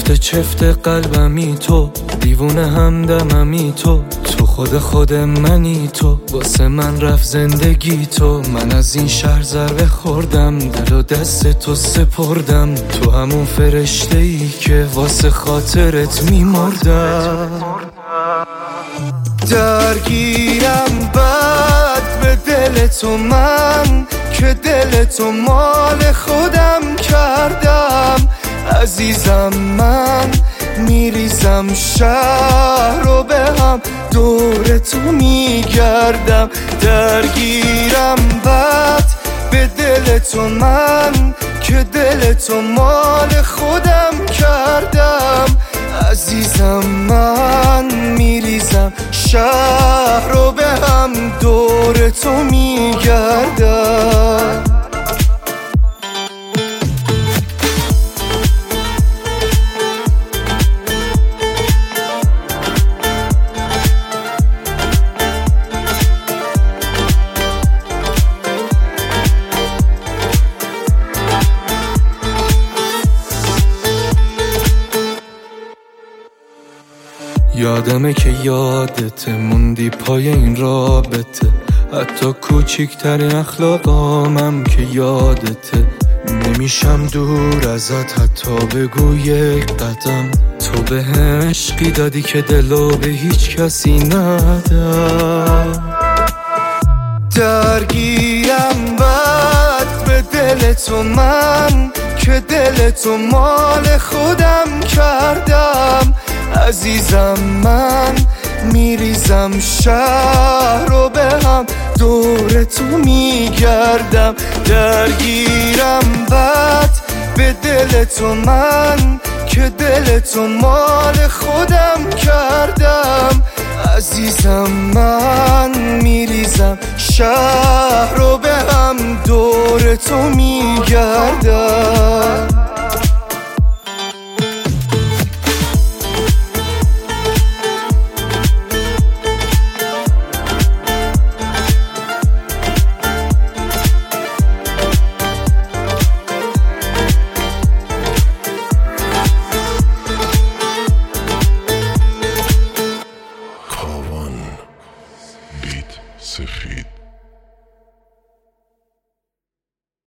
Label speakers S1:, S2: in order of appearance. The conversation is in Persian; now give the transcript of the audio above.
S1: چفت چفت قلبمی تو، دیوونه همدممی تو خود منی تو، واسه من رفت زندگی تو. من از این شهر ضربه خوردم، دل و دست تو سپردم، تو همون فرشته ای که واسه خاطرت میمردم. درگیرم بد به دل تو من، که دل تو مال خودم کردم. عزیزم من میریزم شهر رو به هم، دور تو میگردم. درگیرم بد به دل تو من، که دل تو مال خودم کردم. عزیزم من میریزم شهر رو به هم، دور تو میگردم. یادمه که یادت موندی پای این رابطه، حتی کوچیکترین اخلاقامم که یادته. نمیشم دور ازت حتی بگو یک قدم، تو به هم عشقی دادی که دلو به هیچ کسی ندم. درگیرم بد به دل تو من، که دل تو مال خودم کردم. عزیزم من میریزم شهر رو به هم، دور تو میگردم. درگیرم بد به دل تو من، که دل تو مال خودم کردم. عزیزم من میریزم شهر رو به هم، دور تو میگردم.